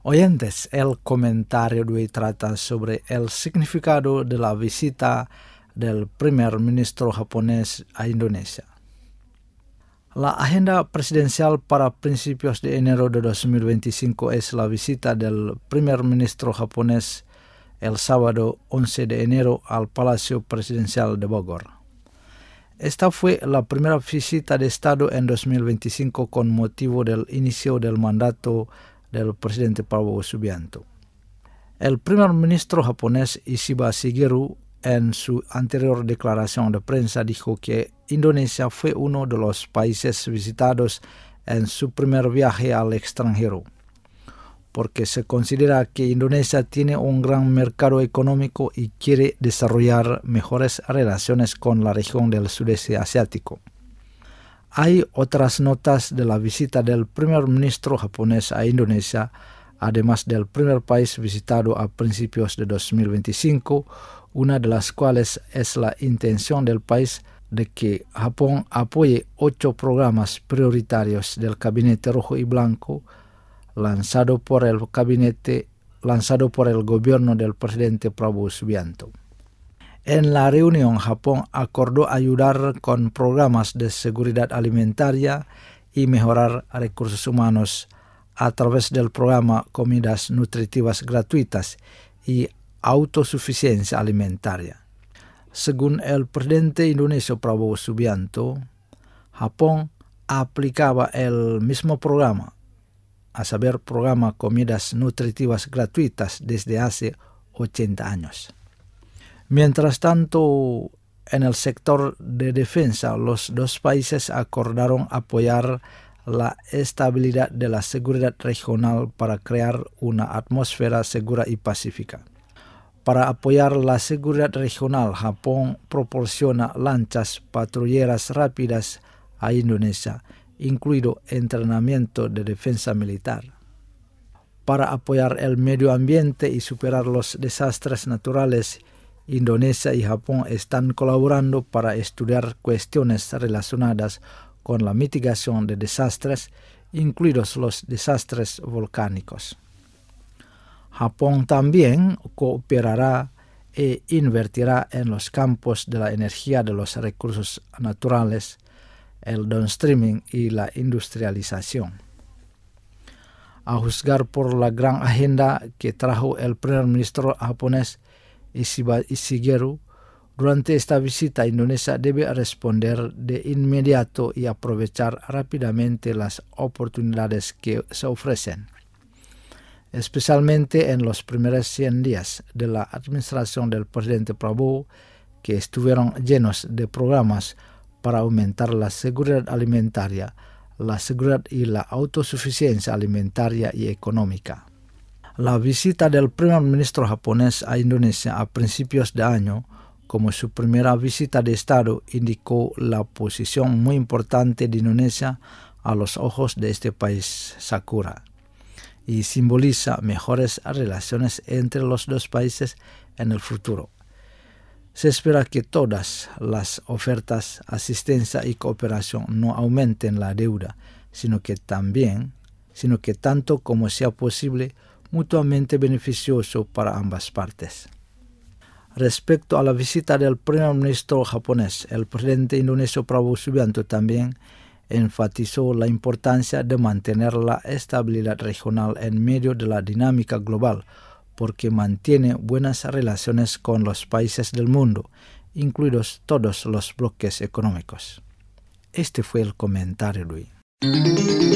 Oyentes, el comentario de hoy trata sobre el significado de la visita del primer ministro japonés a Indonesia. La agenda presidencial para principios de enero de 2025 es la visita del primer ministro japonés el sábado 11 de enero al Palacio Presidencial de Bogor. Esta fue la primera visita de Estado en 2025 con motivo del inicio del mandato del presidente Prabowo Subianto. El primer ministro japonés Ishiba Shigeru en su anterior declaración de prensa dijo que Indonesia fue uno de los países visitados en su primer viaje al extranjero, porque se considera que Indonesia tiene un gran mercado económico y quiere desarrollar mejores relaciones con la región del sudeste asiático. Hay otras notas de la visita del primer ministro japonés a Indonesia, además del primer país visitado a principios de 2025, una de las cuales es la intención del país de que Japón apoye 8 programas prioritarios del Gabinete Rojo y Blanco lanzado por el gobierno del presidente Prabowo Subianto. En la reunión, Japón acordó ayudar con programas de seguridad alimentaria y mejorar recursos humanos a través del programa Comidas Nutritivas Gratuitas y Autosuficiencia Alimentaria. Según el presidente indonesio Prabowo Subianto, Japón aplicaba el mismo programa, a saber, programa Comidas Nutritivas Gratuitas, desde hace 80 años. Mientras tanto, en el sector de defensa, los dos países acordaron apoyar la estabilidad de la seguridad regional para crear una atmósfera segura y pacífica. Para apoyar la seguridad regional, Japón proporciona lanchas patrulleras rápidas a Indonesia, incluido entrenamiento de defensa militar. Para apoyar el medio ambiente y superar los desastres naturales, Indonesia y Japón están colaborando para estudiar cuestiones relacionadas con la mitigación de desastres, incluidos los desastres volcánicos. Japón también cooperará e invertirá en los campos de la energía, de los recursos naturales, el downstreaming y la industrialización. A juzgar por la gran agenda que trajo el primer ministro japonés Ishiba Shigeru, durante esta visita Indonesia debe responder de inmediato y aprovechar rápidamente las oportunidades que se ofrecen, especialmente en los primeros 100 días de la administración del presidente Prabowo, que estuvieron llenos de programas para aumentar la seguridad alimentaria, la seguridad y la autosuficiencia alimentaria y económica. La visita del primer ministro japonés a Indonesia a principios de año, como su primera visita de Estado, indicó la posición muy importante de Indonesia a los ojos de este país Sakura y simboliza mejores relaciones entre los dos países en el futuro. Se espera que todas las ofertas, asistencia y cooperación no aumenten la deuda, sino que tanto como sea posible, mutuamente beneficioso para ambas partes. Respecto a la visita del primer ministro japonés, el presidente indonesio Prabowo Subianto también enfatizó la importancia de mantener la estabilidad regional en medio de la dinámica global, porque mantiene buenas relaciones con los países del mundo, incluidos todos los bloques económicos. Este fue el comentario de hoy.